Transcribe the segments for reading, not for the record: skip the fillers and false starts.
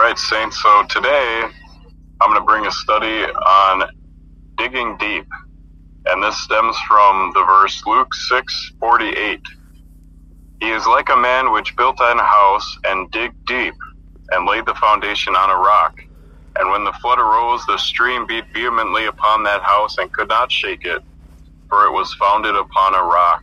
right, Saints, so today I'm going to bring a study on digging deep, and this stems from the verse Luke 6:48. He is like a man which built an house and digged deep, and laid the foundation on a rock. And when the flood arose, the stream beat vehemently upon that house and could not shake it, for it was founded upon a rock.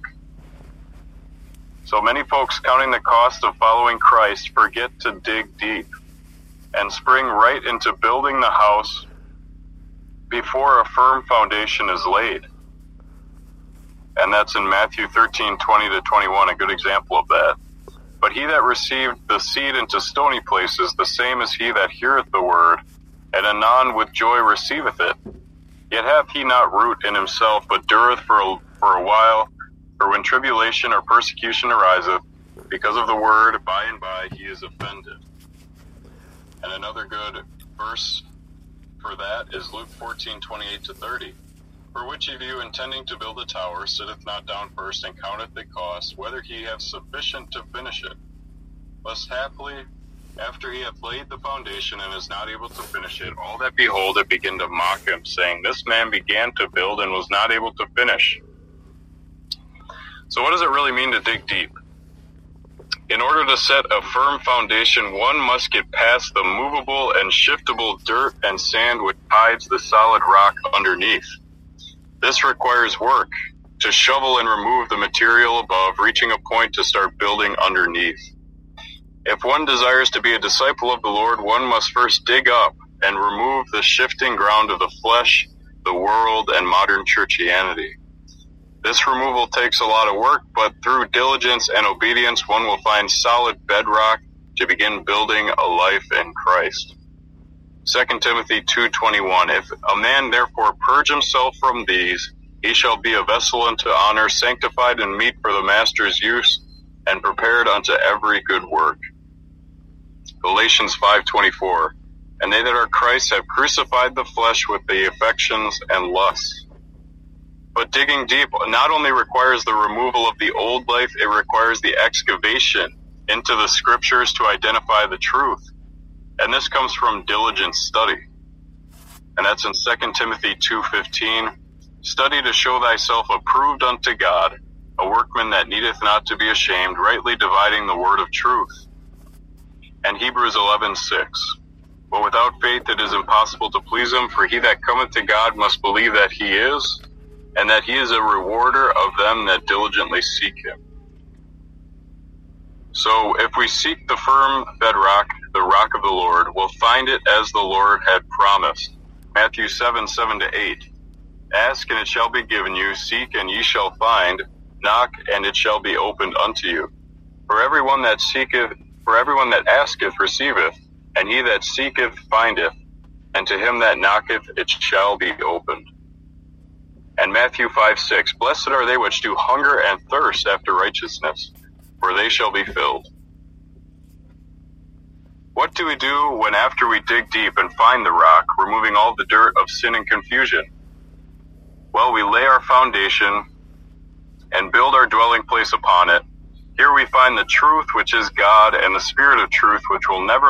So many folks, counting the cost of following Christ, forget to dig deep and spring right into building the house before a firm foundation is laid. And that's in Matthew 13:20-21, a good example of that. But he that received the seed into stony places, the same is he that heareth the word, and anon with joy receiveth it. Yet hath he not root in himself, but dureth for a while. For when tribulation or persecution ariseth, because of the word, by and by he is offended. And another good verse for that is Luke 14:28-30. For which of you, intending to build a tower, sitteth not down first and counteth the cost, whether he have sufficient to finish it? Lest haply, after he hath laid the foundation and is not able to finish it, all that behold it begin to mock him, saying, This man began to build and was not able to finish. So what does it really mean to dig deep? In order to set a firm foundation, one must get past the movable and shiftable dirt and sand which hides the solid rock underneath. This requires work to shovel and remove the material above, reaching a point to start building underneath. If one desires to be a disciple of the Lord, one must first dig up and remove the shifting ground of the flesh, the world, and modern churchianity. This removal takes a lot of work, but through diligence and obedience, one will find solid bedrock to begin building a life in Christ. 2 Timothy 2:21, If a man therefore purge himself from these, he shall be a vessel unto honor, sanctified and meet for the master's use, and prepared unto every good work. Galatians 5:24, And they that are Christ have crucified the flesh with the affections and lusts. But digging deep not only requires the removal of the old life, it requires the excavation into the scriptures to identify the truth. And this comes from diligent study. And that's in 2 Timothy 2:15. Study to show thyself approved unto God, a workman that needeth not to be ashamed, rightly dividing the word of truth. And Hebrews 11:6. But without faith it is impossible to please him, for he that cometh to God must believe that he is, and that he is a rewarder of them that diligently seek him. So if we seek the firm bedrock, the rock of the Lord, we'll find it as the Lord had promised. Matthew 7:7-8. Ask and it shall be given you, seek and ye shall find, knock and it shall be opened unto you. For everyone that asketh receiveth, and he that seeketh findeth, and to him that knocketh it shall be opened. And Matthew 5:6, Blessed are they which do hunger and thirst after righteousness, for they shall be filled. What do we do when after we dig deep and find the rock, removing all the dirt of sin and confusion? Well, we lay our foundation and build our dwelling place upon it. Here we find the truth, which is God, and the Spirit of truth, which will never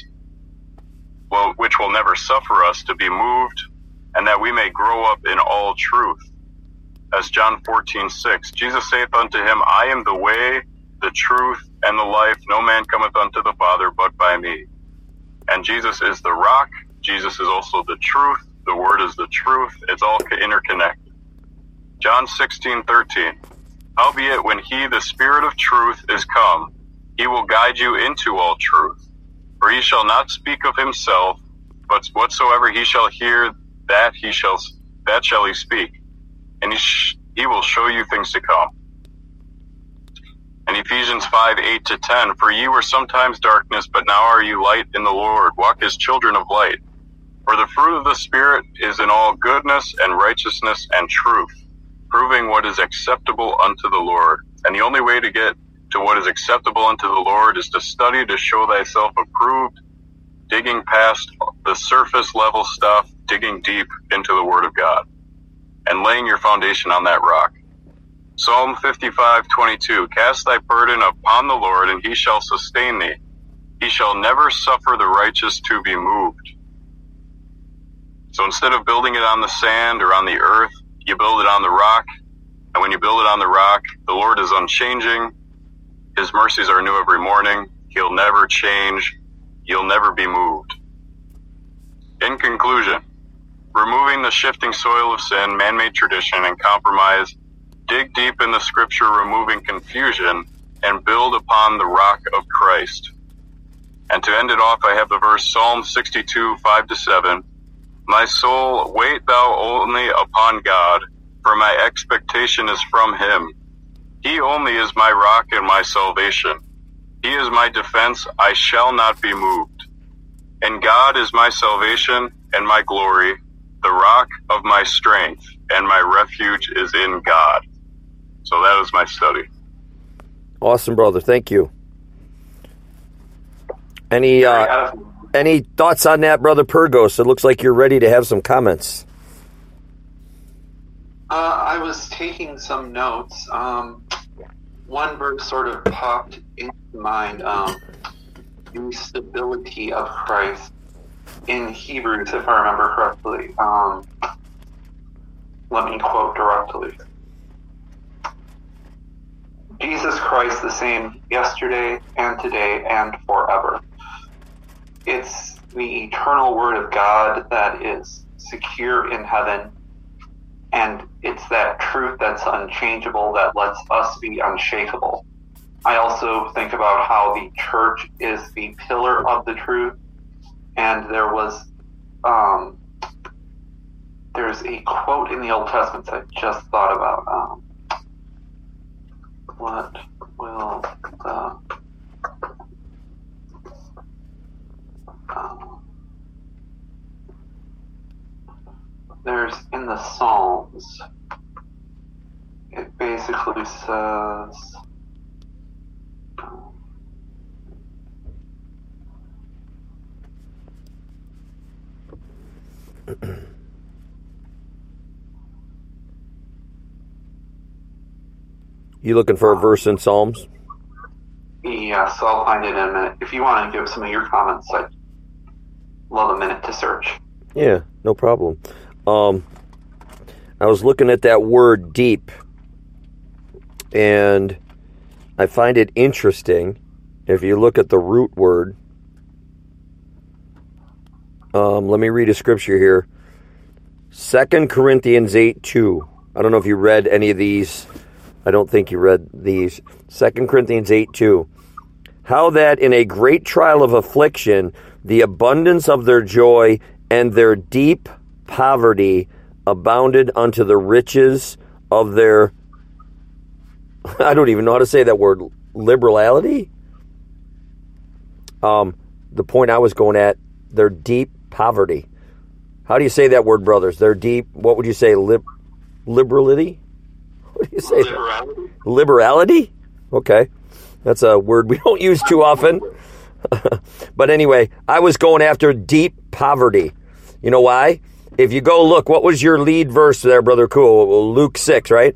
suffer us to be moved, and that we may grow up in all truth. As John 14:6, Jesus saith unto him, I am the way, the truth, and the life. No man cometh unto the Father but by me. And Jesus is the rock. Jesus is also the truth. The word is the truth. It's all interconnected. John 16:13, Howbeit when he, the Spirit of truth, is come, he will guide you into all truth. For he shall not speak of himself, but whatsoever he shall hear, that shall he speak, and he will show you things to come. And Ephesians 5:8-10, For ye were sometimes darkness, but now are you light in the Lord. Walk as children of light. For the fruit of the Spirit is in all goodness and righteousness and truth, proving what is acceptable unto the Lord. And the only way to get to what is acceptable unto the Lord is to study to show thyself approved, digging past the surface level stuff, digging deep into the Word of God, and laying your foundation on that rock. Psalm 55:22, Cast thy burden upon the Lord, and he shall sustain thee. He shall never suffer the righteous to be moved. So instead of building it on the sand or on the earth, you build it on the rock. And when you build it on the rock, the Lord is unchanging. His mercies are new every morning. He'll never change. You'll never be moved. In conclusion, removing the shifting soil of sin, man-made tradition, and compromise, dig deep in the scripture, removing confusion, and build upon the rock of Christ. And to end it off, I have the verse Psalm 62, 5-7. My soul, wait thou only upon God, for my expectation is from him. He only is my rock and my salvation. He is my defense, I shall not be moved. And God is my salvation and my glory, the rock of my strength, and my refuge is in God. So that was my study. Awesome, brother. Thank you. Any thoughts on that, Brother Purgos? It looks like you're ready to have some comments. I was taking some notes. One verse sort of popped into mind. The stability of Christ in Hebrews, if I remember correctly. Let me quote directly. Jesus Christ the same yesterday and today and forever. It's the eternal word of God that is secure in heaven, and it's that truth that's unchangeable that lets us be unshakable. I also think about how the church is the pillar of the truth, and there's a quote in the Old Testament that I just thought about. What will the there's in the Psalms, it basically says, You looking for a verse in Psalms? yeah, so I'll find it in a minute. If you want to give some of your comments, I'd love a minute to search. Yeah, no problem. I was looking at that word deep, and I find it interesting. If you look at the root word, let me read a scripture here. 2 Corinthians 8:2. I don't know if you read any of these. I don't think you read these. 2 Corinthians 8:2. How that in a great trial of affliction, the abundance of their joy and their deep poverty abounded unto the riches of their, I don't even know how to say that word, liberality? The point I was going at, their deep poverty. How do you say that word, brothers? Their deep, what would you say, liberality? What do you say? Liberality? Liberality? Okay. That's a word we don't use too often. But anyway, I was going after deep poverty. You know why? If you go look, what was your lead verse there, Brother Cool? Luke 6, right?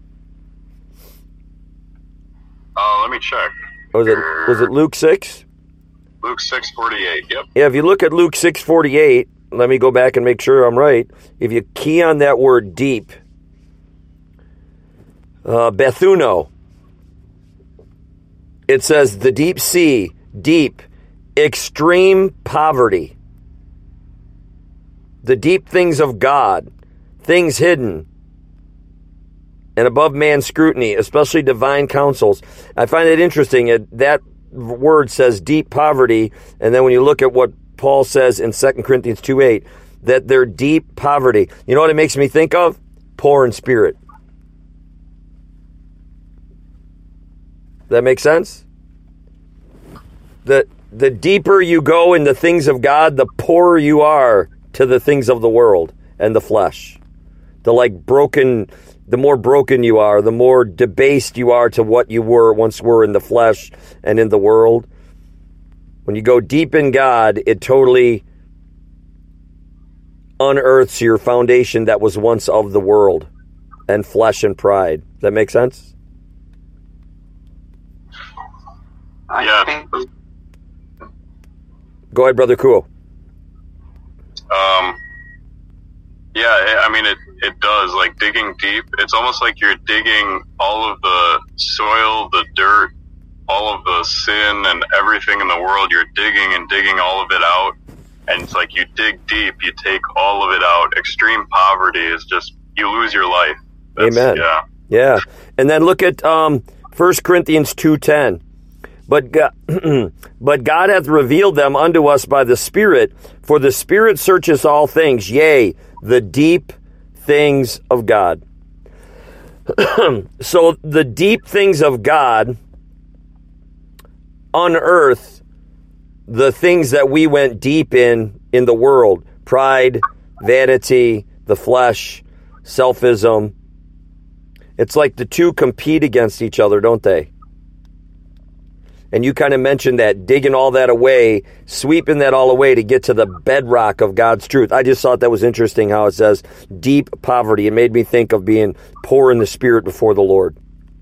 Let me check. Was it Luke 6? Luke 6:48, yep. Yeah, if you look at Luke 6:48, let me go back and make sure I'm right. If you key on that word deep, Bethuno, it says the deep sea, deep, extreme poverty. The deep things of God, things hidden, and above man's scrutiny, especially divine counsels. I find it interesting that word says deep poverty, and then when you look at what Paul says in 2 Corinthians 2:8, that they're deep poverty. You know what it makes me think of? Poor in spirit. That make sense? The deeper you go in the things of God, the poorer you are to the things of the world and the flesh. The more broken you are, the more debased you are to what you once were in the flesh and in the world. When you go deep in God, it totally unearths your foundation that was once of the world and flesh and pride. Does that make sense? I think Go ahead, Brother Kuo. Yeah, I mean, it does. Like digging deep, it's almost like you're digging all of the soil, the dirt, all of the sin and everything in the world. You're digging and digging all of it out. And it's like you dig deep, you take all of it out. Extreme poverty is just, you lose your life. Amen. Yeah. Yeah. And then look at 1 Corinthians 2:10. But God hath revealed them unto us by the Spirit, for the Spirit searcheth all things, yea, the deep things of God. So the deep things of God unearth the things that we went deep in the world. Pride, vanity, the flesh, selfism. It's like the two compete against each other, don't they? And you kind of mentioned that, digging all that away, sweeping that all away to get to the bedrock of God's truth. I just thought that was interesting how it says deep poverty. It made me think of being poor in the spirit before the Lord.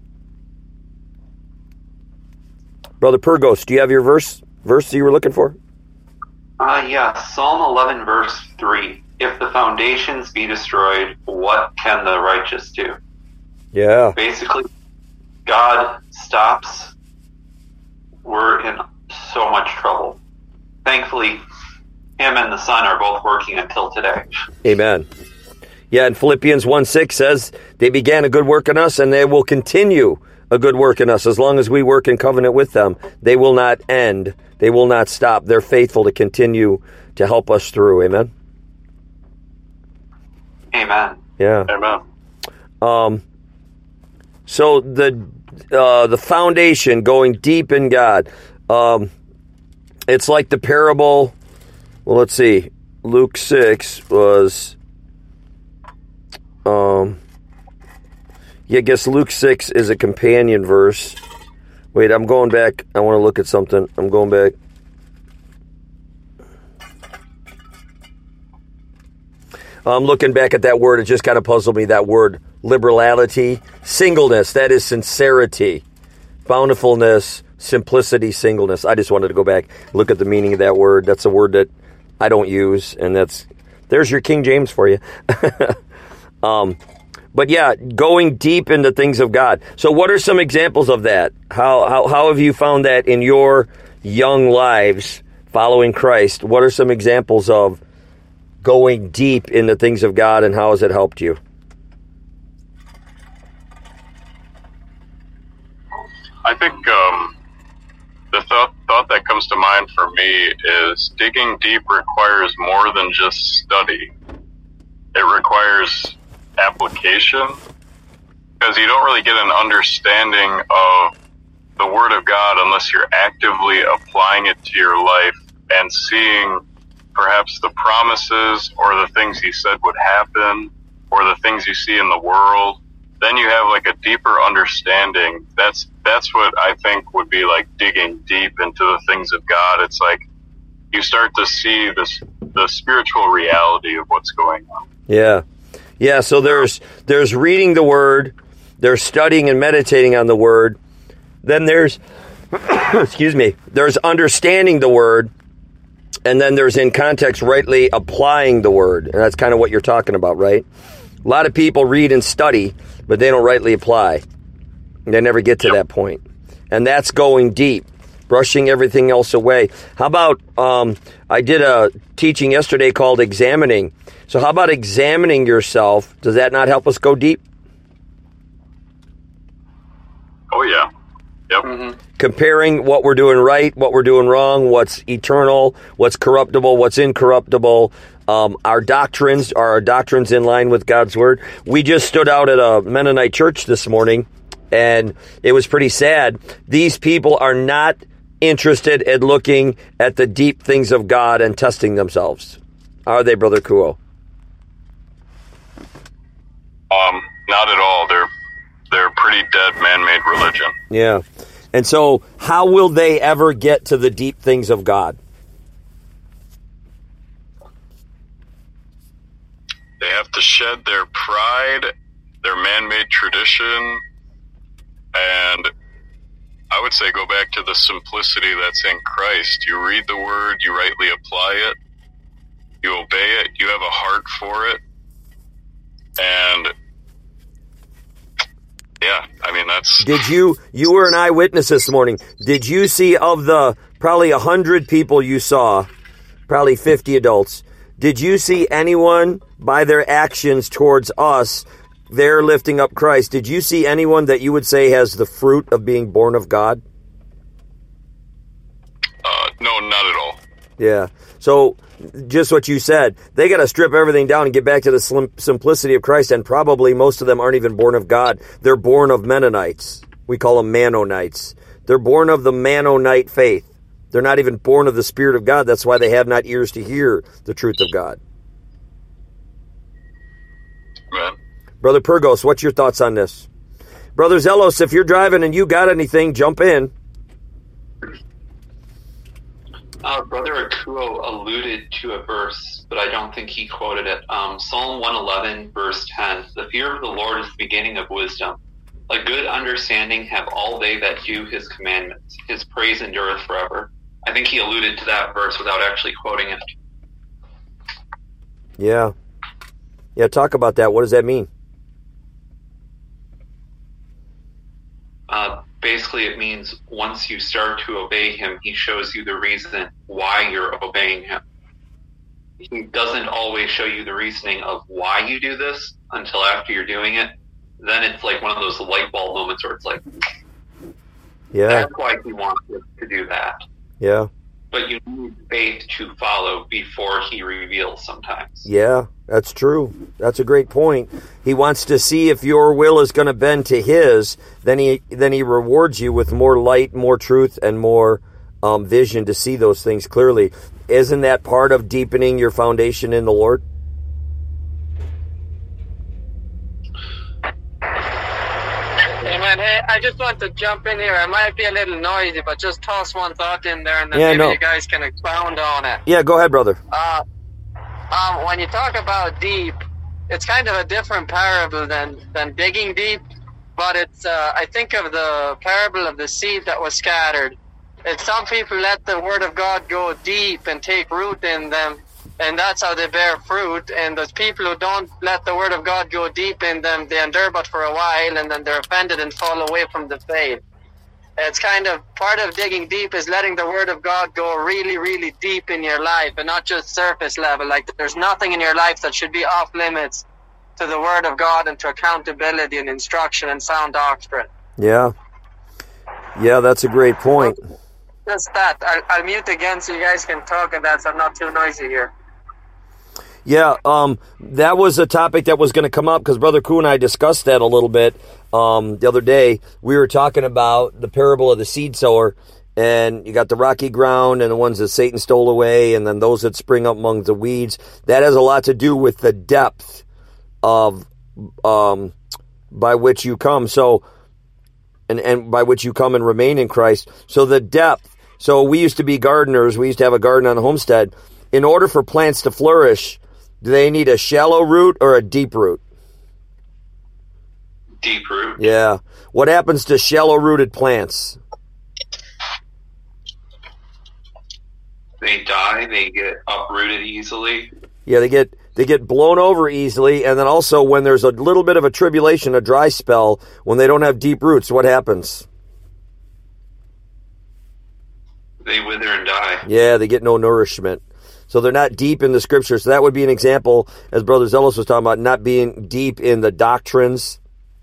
Brother Purgos, do you have your verse that you were looking for? Yeah, Psalm 11, verse 3. If the foundations be destroyed, what can the righteous do? Yeah. Basically, God stops. We're in so much trouble. Thankfully, Him and the Son are both working until today. Amen. Yeah, and Philippians 1:6 says, they began a good work in us, and they will continue a good work in us. As long as we work in covenant with them, they will not end. They will not stop. They're faithful to continue to help us through. Amen? Amen. Yeah. Amen. So the foundation, going deep in God. It's like the parable. Well, let's see. Luke 6 was. I guess Luke 6 is a companion verse. Wait, I'm going back. I want to look at something. I'm going back. I'm looking back at that word. It just kind of puzzled me, that word. Liberality, singleness, that is sincerity. Bountifulness, simplicity, singleness. I just wanted to go back, look at the meaning of that word. That's a word that I don't use, and there's your King James for you. But yeah, going deep into things of God. So what are some examples of that? How have you found that in your young lives following Christ? What are some examples of going deep into things of God, and how has it helped you? I think the thought that comes to mind for me is digging deep requires more than just study. It requires application, because you don't really get an understanding of the Word of God unless you're actively applying it to your life and seeing perhaps the promises or the things He said would happen or the things you see in the world. Then you have like a deeper understanding. That's what I think would be like digging deep into the things of God. It's like you start to see the spiritual reality of what's going on. Yeah. Yeah, so there's reading the Word, there's studying and meditating on the Word, then there's, there's understanding the Word, and then there's in context rightly applying the Word. And that's kind of what you're talking about, right? A lot of people read and study, but they don't rightly apply. They never get to that point. And that's going deep, brushing everything else away. How about, I did a teaching yesterday called Examining. So how about examining yourself? Does that not help us go deep? Oh, yeah. Yep. Mm-hmm. Comparing what we're doing right, what we're doing wrong, what's eternal, what's corruptible, what's incorruptible. Are our doctrines in line with God's Word? We just stood out at a Mennonite church this morning, and it was pretty sad. These people are not interested in looking at the deep things of God and testing themselves. Are they, Brother Kuo? Not at all. They're pretty dead man-made religion. Yeah. And so how will they ever get to the deep things of God? They have to shed their pride, their man-made tradition, and I would say go back to the simplicity that's in Christ. You read the word, you rightly apply it, you obey it, you have a heart for it, and yeah, I mean, that's... Did you were an eyewitness this morning. Did you see, of the probably 100 people you saw, probably 50 adults, did you see anyone by their actions towards us, they're lifting up Christ, did you see anyone that you would say has the fruit of being born of God? No, not at all. Yeah. So, just what you said, they got to strip everything down and get back to the simplicity of Christ, and probably most of them aren't even born of God. They're born of Mennonites. We call them Mannonites. They're born of the Mannonite faith. They're not even born of the Spirit of God. That's why they have not ears to hear the truth of God. Amen. Brother Purgos, what's your thoughts on this? Brother Zelos, if you're driving and you got anything, jump in. Brother Akuo alluded to a verse, but I don't think he quoted it. Psalm 111, verse 10. The fear of the Lord is the beginning of wisdom. A good understanding have all they that do his commandments. His praise endureth forever. I think he alluded to that verse without actually quoting it. Yeah. Yeah, talk about that. What does that mean? Basically, it means once you start to obey him, he shows you the reason why you're obeying him. He doesn't always show you the reasoning of why you do this until after you're doing it. Then it's like one of those light bulb moments where it's like, yeah, that's why he wants us to do that. Yeah. But you need faith to follow before he reveals sometimes. Yeah, that's true. That's a great point. He wants to see if your will is going to bend to his, then he rewards you with more light, more truth, and more vision to see those things clearly. Isn't that part of deepening your foundation in the Lord? Amen. Hey, I just want to jump in here. I might be a little noisy, but just toss one thought in there, and then maybe you guys can expound on it. Yeah, go ahead, brother. When you talk about deep, it's kind of a different parable than digging deep, but it's I think of the parable of the seed that was scattered. And some people let the word of God go deep and take root in them, and that's how they bear fruit. And those people who don't let the word of God go deep in them, they endure but for a while, and then they're offended and fall away from the faith. It's kind of part of digging deep is letting the word of God go really, really deep in your life and not just surface level. Like there's nothing in your life that should be off limits to the word of God and to accountability and instruction and sound doctrine. Yeah. Yeah, that's a great point. Just that. I'll mute again so you guys can talk and that, so I'm not too noisy here. Yeah, that was a topic that was going to come up because Brother Koo and I discussed that a little bit the other day. We were talking about the parable of the seed sower, and you got the rocky ground and the ones that Satan stole away, and then those that spring up among the weeds. That has a lot to do with the depth of by which you come. So, and by which you come and remain in Christ. So the depth. So we used to be gardeners. We used to have a garden on the homestead. In order for plants to flourish, do they need a shallow root or a deep root? Deep root. Yeah. What happens to shallow-rooted plants? They die. They get uprooted easily. Yeah, they get blown over easily, and then also when there's a little bit of a tribulation, a dry spell, when they don't have deep roots, what happens? They wither and die. Yeah, they get no nourishment. So they're not deep in the scripture. So that would be an example, as Brother Zealous was talking about, not being deep in the doctrines,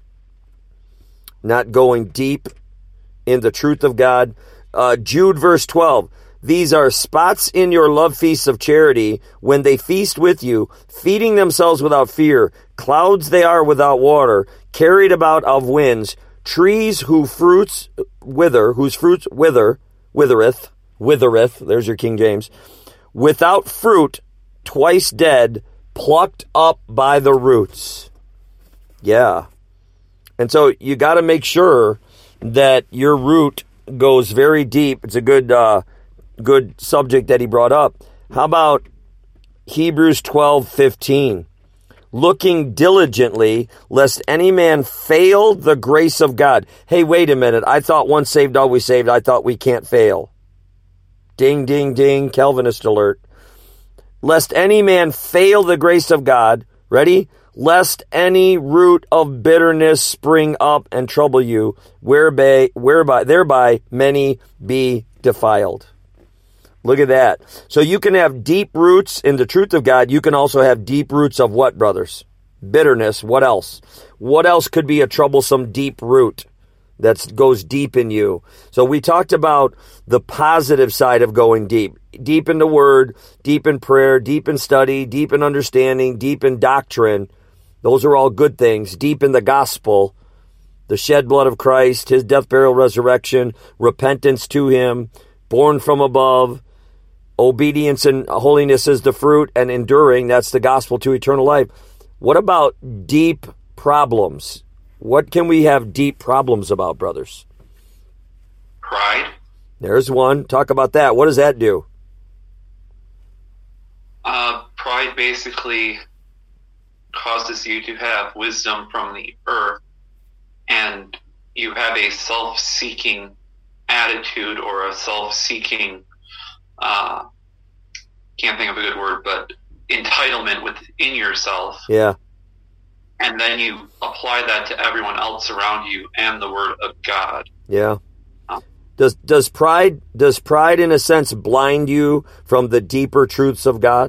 not going deep in the truth of God. Jude verse 12. These are spots in your love feasts of charity when they feast with you, feeding themselves without fear. Clouds they are without water, carried about of winds. Trees whose fruits withereth. There's your King James. Without fruit, twice dead, plucked up by the roots. Yeah. And so you got to make sure that your root goes very deep. It's a good subject that he brought up. How about Hebrews 12:15? looking diligently, lest any man fail the grace of God. Hey, wait a minute. I thought once saved, always saved. I thought we can't fail. Ding, ding, ding. Calvinist alert. Lest any man fail the grace of God. Ready? Lest any root of bitterness spring up and trouble you, thereby many be defiled. Look at that. So you can have deep roots in the truth of God. You can also have deep roots of what, brothers? Bitterness. What else? What else could be a troublesome deep root that goes deep in you? So we talked about the positive side of going deep. Deep in the Word, deep in prayer, deep in study, deep in understanding, deep in doctrine. Those are all good things. Deep in the gospel, the shed blood of Christ, His death, burial, resurrection, repentance to Him, born from above. Obedience and holiness is the fruit, and enduring, that's the gospel to eternal life. What about deep problems? What can we have deep problems about, brothers? Pride. There's one. Talk about that. What does that do? Pride basically causes you to have wisdom from the earth, and you have a self-seeking attitude or a self-seeking can't think of a good word, but entitlement within yourself. Yeah. And then you apply that to everyone else around you and the Word of God. Yeah. Does pride in a sense blind you from the deeper truths of God?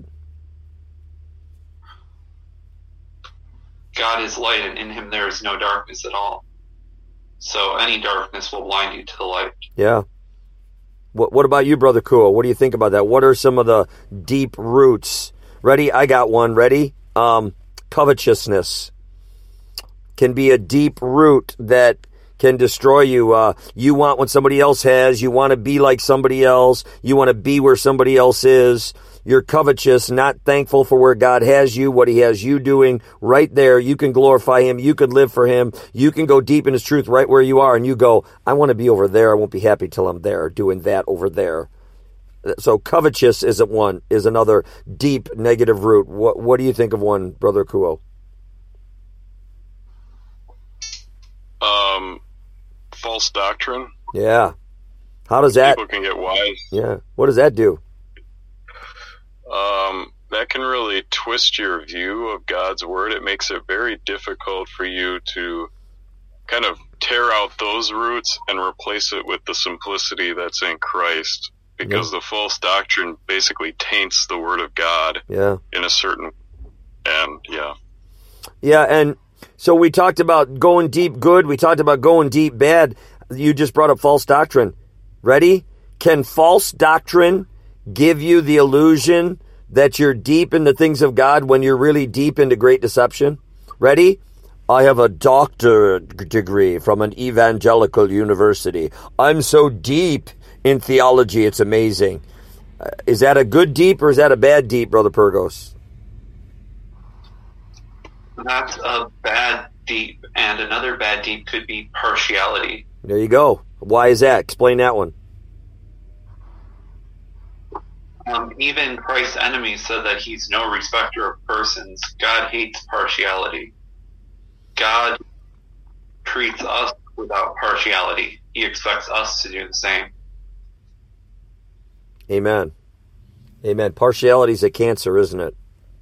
God is light, and in Him there is no darkness at all. So any darkness will blind you to the light. Yeah. What about you, Brother Kuo? What do you think about that? What are some of the deep roots? Ready? I got one. Ready? Covetousness can be a deep root that can destroy you. You want what somebody else has. You want to be like somebody else. You want to be where somebody else is. You're covetous, not thankful for where God has you, what He has you doing right there. You can glorify Him. You could live for Him. You can go deep in His truth right where you are, and you go, I want to be over there. I won't be happy till I'm there, doing that over there. So covetous is another deep negative root. What do you think of one, Brother Kuo? False doctrine. Yeah. How does that? People can get wise. Yeah. What does that do? That can really twist your view of God's Word. It makes it very difficult for you to kind of tear out those roots and replace it with the simplicity that's in Christ, because the false doctrine basically taints the Word of God in a certain, and and so we talked about going deep good, we talked about going deep bad. You just brought up false doctrine. Ready? Can false doctrine give you the illusion that you're deep in the things of God when you're really deep into great deception? Ready? I have a doctorate degree from an evangelical university. I'm so deep in theology, it's amazing. Is that a good deep or is that a bad deep, Brother Purgos? That's a bad deep, and another bad deep could be partiality. There you go. Why is that? Explain that one. Even Christ's enemies said that He's no respecter of persons. God hates partiality. God treats us without partiality. He expects us to do the same. Amen. Amen. Partiality is a cancer, isn't it?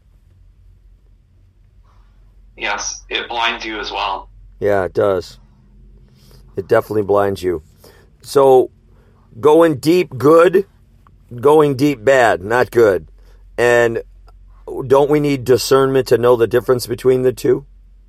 Yes, it blinds you as well. Yeah, it does. It definitely blinds you. So, going deep, good. Going deep, bad, not good. And don't we need discernment to know the difference between the two?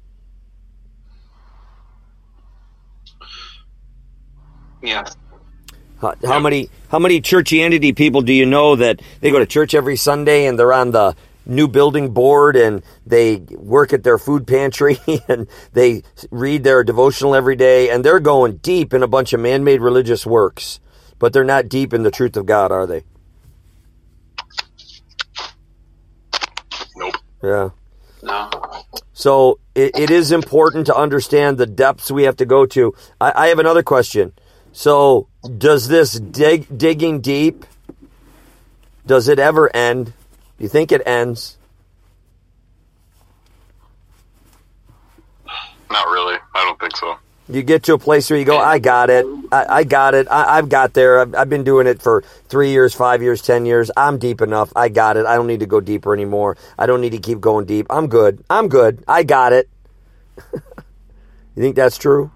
Yes. How many churchianity people do you know that they go to church every Sunday and they're on the new building board and they work at their food pantry and they read their devotional every day and they're going deep in a bunch of man-made religious works, but they're not deep in the truth of God, are they? Nope. Yeah. No. So it is important to understand the depths we have to go to. I have another question. So does this digging deep, does it ever end? Do you think it ends? Not really. I don't think so. You get to a place where you go, I got it. I got it. I've got there. I've been doing it for 3 years, 5 years, 10 years. I'm deep enough. I got it. I don't need to go deeper anymore. I don't need to keep going deep. I'm good. I got it. You think that's true?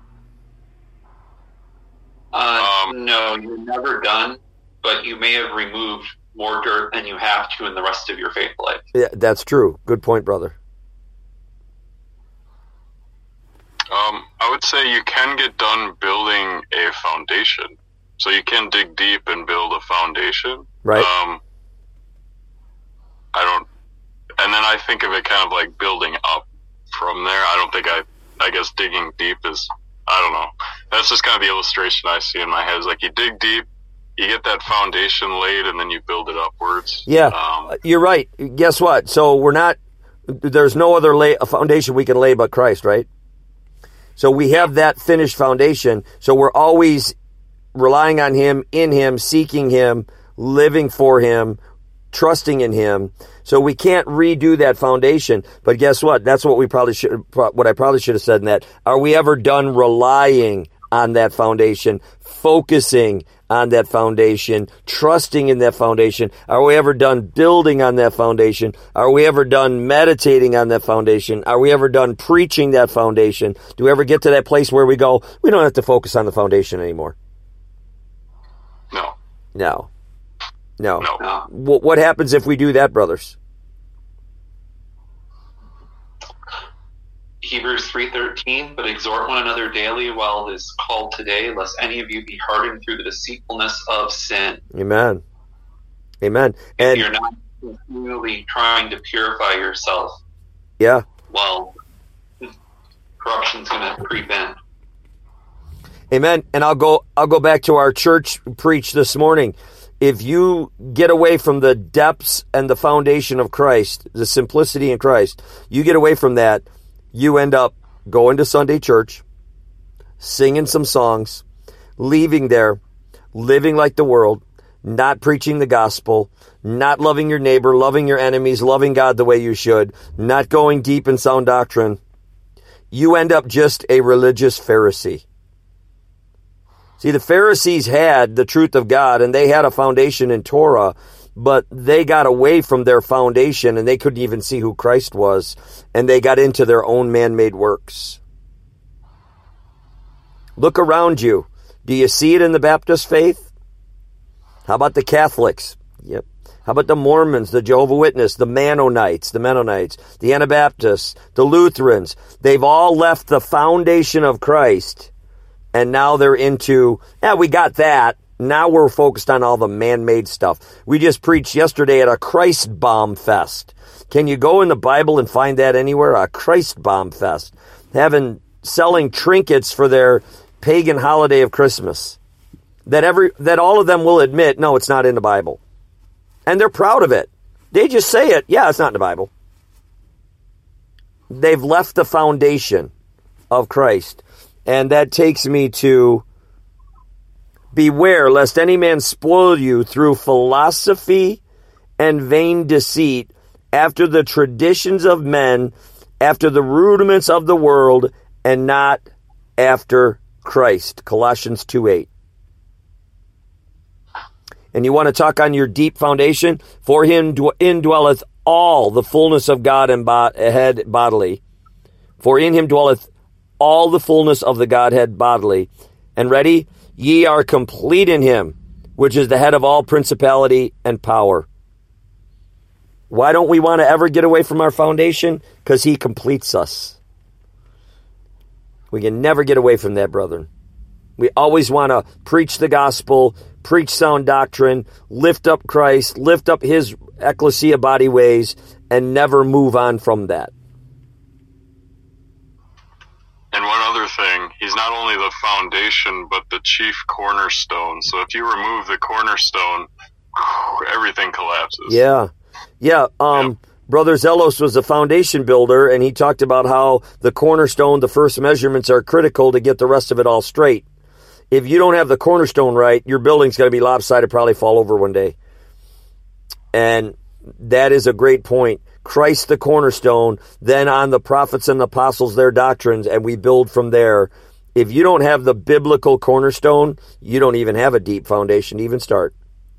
No, you're never done, but you may have removed more dirt than you have to in the rest of your faith life. Yeah, that's true. Good point, brother. I would say you can get done building a foundation. So you can dig deep and build a foundation. Right. And then I think of it kind of like building up from there. I guess digging deep is, I don't know. That's just kind of the illustration I see in my head. Is like you dig deep, you get that foundation laid, and then you build it upwards. Yeah, you're right. Guess what? So there's no other foundation we can lay but Christ, right? So we have that finished foundation. So we're always relying on Him, in Him, seeking Him, living for Him, trusting in Him. So we can't redo that foundation. But guess what? That's what I probably should have said in that. Are we ever done relying on that foundation, focusing on that foundation, trusting in that foundation? Are we ever done building on that foundation? Are we ever done meditating on that foundation? Are we ever done preaching that foundation? Do we ever get to that place where we go, we don't have to focus on the foundation anymore? No. What happens if we do that, brothers? Hebrews 3:13, but exhort one another daily while it is called today, lest any of you be hardened through the deceitfulness of sin. Amen. And if you're not continually trying to purify yourself, yeah, well, corruption's going to creep in. Amen. And I'll go back to our church preach this morning. If you get away from the depths and the foundation of Christ, the simplicity in Christ, you get away from that, you end up going to Sunday church, singing some songs, leaving there, living like the world, not preaching the gospel, not loving your neighbor, loving your enemies, loving God the way you should, not going deep in sound doctrine. You end up just a religious Pharisee. See, the Pharisees had the truth of God, and they had a foundation in Torah, but they got away from their foundation, and they couldn't even see who Christ was, and they got into their own man-made works. Look around you. Do you see it in the Baptist faith? How about the Catholics? Yep. How about the Mormons, the Jehovah's Witnesses, the Mennonites, the Anabaptists, the Lutherans? They've all left the foundation of Christ, and now they're into, we got that. Now we're focused on all the man-made stuff. We just preached yesterday at a Christ Bomb Fest. Can you go in the Bible and find that anywhere? A Christ Bomb Fest. Selling trinkets for their pagan holiday of Christmas. That all of them will admit, no, it's not in the Bible. And they're proud of it. They just say it. Yeah, it's not in the Bible. They've left the foundation of Christ. And that takes me to, beware lest any man spoil you through philosophy and vain deceit, after the traditions of men, after the rudiments of the world, and not after Christ. Colossians 2:8. And you want to talk on your deep foundation? For him indwelleth all the fullness of God and head bodily. For in him dwelleth all the fullness of the Godhead bodily. And ready? Ye are complete in him, which is the head of all principality and power. Why don't we want to ever get away from our foundation? Because he completes us. We can never get away from that, brethren. We always want to preach the gospel, preach sound doctrine, lift up Christ, lift up his ecclesia body ways, and never move on from that. And one other thing, he's not only the foundation, but the chief cornerstone. So if you remove the cornerstone, everything collapses. Yeah. Brother Zelos was a foundation builder, and he talked about how the cornerstone, the first measurements are critical to get the rest of it all straight. If you don't have the cornerstone right, your building's going to be lopsided, probably fall over one day. And that is a great point. Christ the cornerstone, then on the prophets and apostles, their doctrines, and we build from there. If you don't have the biblical cornerstone, you don't even have a deep foundation to even start.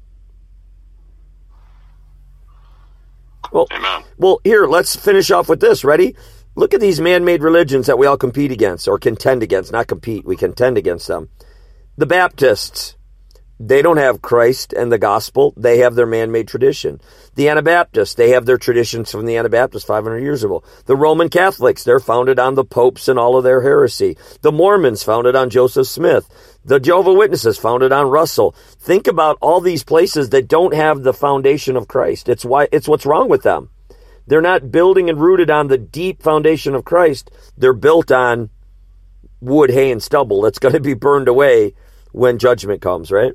Well, Amen. Well, here, let's finish off with this. Ready? Look at these man-made religions that we all compete against, or contend against. Not compete, we contend against them. The Baptists, they don't have Christ and the gospel. They have their man-made tradition. The Anabaptists, they have their traditions from the Anabaptists 500 years ago. The Roman Catholics, they're founded on the popes and all of their heresy. The Mormons, founded on Joseph Smith. The Jehovah's Witnesses, founded on Russell. Think about all these places that don't have the foundation of Christ. It's what's wrong with them. They're not building and rooted on the deep foundation of Christ. They're built on wood, hay, and stubble that's going to be burned away when judgment comes, right?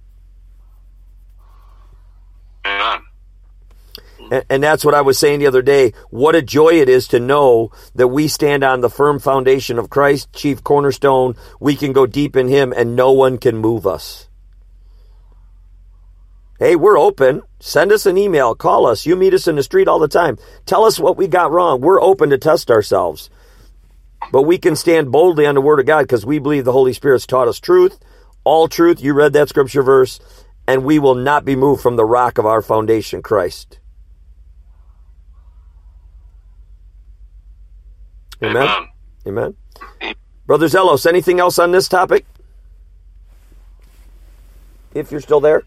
Amen. And that's what I was saying the other day. What a joy it is to know that we stand on the firm foundation of Christ, chief cornerstone. We can go deep in him and no one can move us. Hey, we're open. Send us an email. Call us. You meet us in the street all the time. Tell us what we got wrong. We're open to test ourselves. But we can stand boldly on the Word of God because we believe the Holy Spirit's taught us truth, all truth. You read that scripture verse. And we will not be moved from the rock of our foundation, Christ. Amen? Amen. Brother Zelos, anything else on this topic? If you're still there.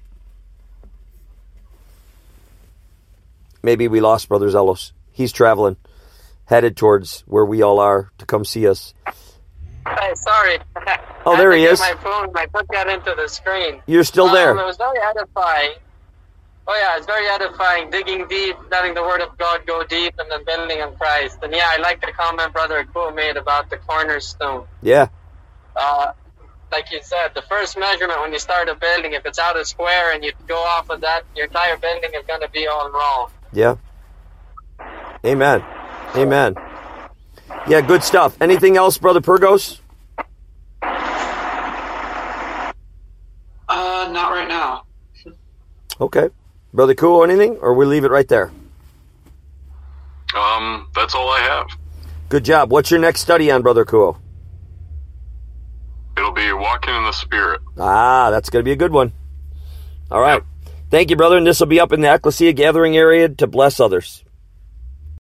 Maybe we lost Brother Zelos. He's traveling, headed towards where we all are to come see us. Hey, sorry. Oh, there he is. My phone, my foot got into the screen. You're still there. It was very edifying. Oh yeah, it's very edifying, digging deep, letting the Word of God go deep, and then building on Christ. And yeah, I like the comment Brother Kuo made about the cornerstone. Yeah. Like you said, the first measurement when you start a building, if it's out of square and you go off of that, your entire building is going to be all wrong. Yeah. Amen. Amen. Yeah, good stuff. Anything else, Brother Purgos? Not right now. Okay. Brother Kuo, anything? Or we leave it right there? That's all I have. Good job. What's your next study on, Brother Kuo? It'll be walking in the Spirit. Ah, that's going to be a good one. All right. Thank you, brother. And this will be up in the Ecclesia gathering area to bless others.